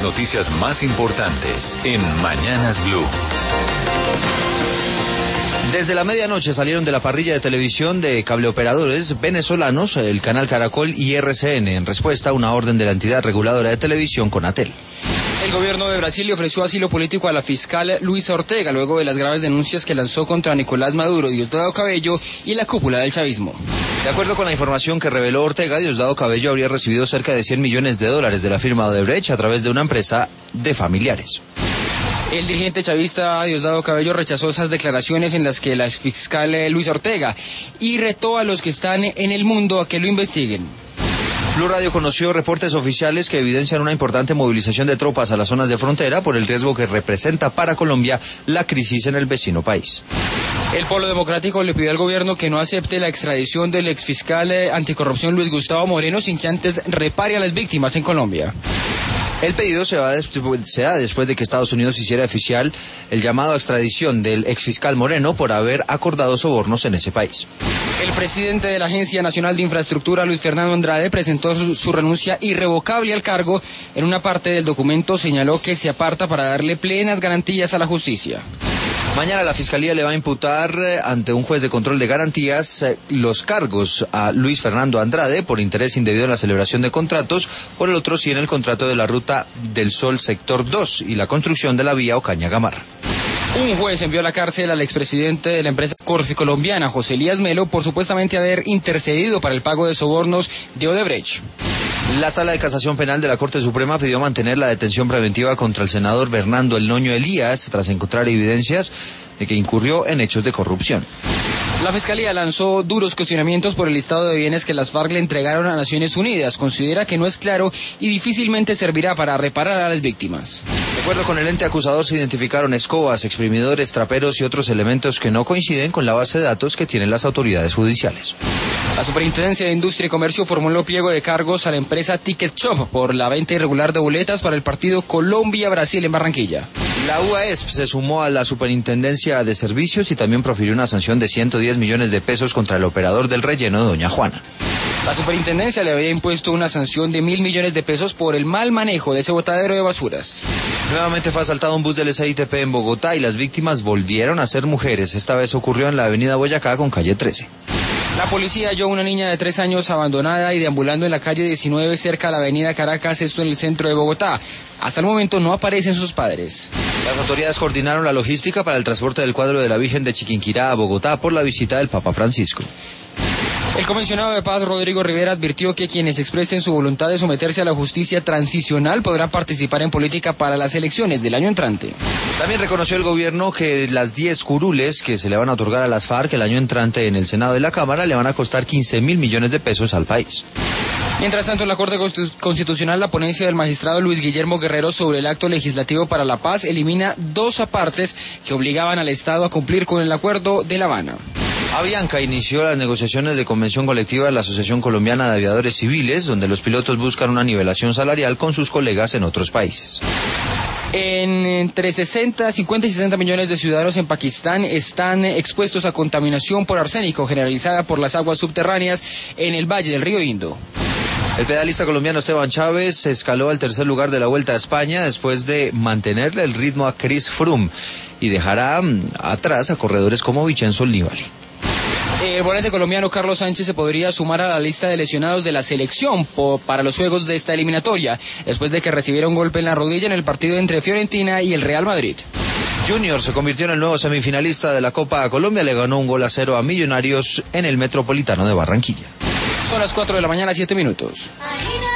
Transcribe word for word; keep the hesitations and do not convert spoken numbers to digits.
noticias más importantes en Mañanas Blue. Desde la medianoche salieron de la parrilla de televisión de cableoperadores venezolanos el canal Caracol y R C N en respuesta a una orden de la entidad reguladora de televisión Conatel. El gobierno de Brasil le ofreció asilo político a la fiscal Luisa Ortega luego de las graves denuncias que lanzó contra Nicolás Maduro, Diosdado Cabello y la cúpula del chavismo. De acuerdo con la información que reveló Ortega, Diosdado Cabello habría recibido cerca de cien millones de dólares de la firma Odebrecht a través de una empresa de familiares. El dirigente chavista Diosdado Cabello rechazó esas declaraciones en las que la fiscal Luisa Ortega y retó a los que están en el mundo a que lo investiguen. Blue Radio conoció reportes oficiales que evidencian una importante movilización de tropas a las zonas de frontera por el riesgo que representa para Colombia la crisis en el vecino país. El Polo Democrático le pidió al gobierno que no acepte la extradición del exfiscal anticorrupción Luis Gustavo Moreno sin que antes repare a las víctimas en Colombia. El pedido se, va después, se da después de que Estados Unidos hiciera oficial el llamado a extradición del exfiscal Moreno por haber acordado sobornos en ese país. El presidente de la Agencia Nacional de Infraestructura, Luis Fernando Andrade, presentó su, su renuncia irrevocable al cargo. En una parte del documento señaló que se aparta para darle plenas garantías a la justicia. Mañana la Fiscalía le va a imputar eh, ante un juez de control de garantías eh, los cargos a Luis Fernando Andrade por interés indebido en la celebración de contratos, por el otro sí en el contrato de la Ruta del Sol Sector dos y la construcción de la vía Ocaña-Gamarra. Un juez envió a la cárcel al expresidente de la empresa Corfi colombiana, José Elías Melo, por supuestamente haber intercedido para el pago de sobornos de Odebrecht. La Sala de Casación Penal de la Corte Suprema pidió mantener la detención preventiva contra el senador Bernardo El Noño Elías tras encontrar evidencias de que incurrió en hechos de corrupción. La Fiscalía lanzó duros cuestionamientos por el listado de bienes que las FARC le entregaron a Naciones Unidas. Considera que no es claro y difícilmente servirá para reparar a las víctimas. De acuerdo con el ente acusador, se identificaron escobas, exprimidores, traperos y otros elementos que no coinciden con la base de datos que tienen las autoridades judiciales. La Superintendencia de Industria y Comercio formuló pliego de cargos a la empresa Ticket Shop por la venta irregular de boletas para el partido Colombia-Brasil en Barranquilla. La U A E S P se sumó a la Superintendencia de Servicios y también profirió una sanción de ciento diez millones de pesos contra el operador del relleno, Doña Juana. La Superintendencia le había impuesto una sanción de mil millones de pesos por el mal manejo de ese botadero de basuras. Nuevamente fue asaltado un bus del S I T P en Bogotá y las víctimas volvieron a ser mujeres. Esta vez ocurrió en la avenida Boyacá con calle trece. La policía halló una niña de tres años abandonada y deambulando en la calle diecinueve cerca a la avenida Caracas, esto en el centro de Bogotá. Hasta el momento no aparecen sus padres. Las autoridades coordinaron la logística para el transporte del cuadro de la Virgen de Chiquinquirá a Bogotá por la visita del Papa Francisco. El comisionado de paz Rodrigo Rivera advirtió que quienes expresen su voluntad de someterse a la justicia transicional podrán participar en política para las elecciones del año entrante. También reconoció el gobierno que las diez curules que se le van a otorgar a las FARC el año entrante en el Senado y la Cámara le van a costar quince mil millones de pesos al país. Mientras tanto, en la Corte Constitucional, la ponencia del magistrado Luis Guillermo Guerrero sobre el acto legislativo para la paz elimina dos apartes que obligaban al Estado a cumplir con el acuerdo de La Habana. Avianca inició las negociaciones de convención colectiva de la Asociación Colombiana de Aviadores Civiles, donde los pilotos buscan una nivelación salarial con sus colegas en otros países. En entre sesenta, cincuenta y sesenta millones de ciudadanos en Pakistán están expuestos a contaminación por arsénico generalizada por las aguas subterráneas en el valle del río Indo. El pedalista colombiano Esteban Chávez escaló al tercer lugar de la Vuelta a España después de mantenerle el ritmo a Chris Froome y dejará atrás a corredores como Vincenzo Nibali. El volante colombiano Carlos Sánchez se podría sumar a la lista de lesionados de la selección po- para los juegos de esta eliminatoria, después de que recibiera un golpe en la rodilla en el partido entre Fiorentina y el Real Madrid. Junior se convirtió en el nuevo semifinalista de la Copa Colombia, le ganó un gol a cero a Millonarios en el Metropolitano de Barranquilla. Son las cuatro de la mañana, siete minutos.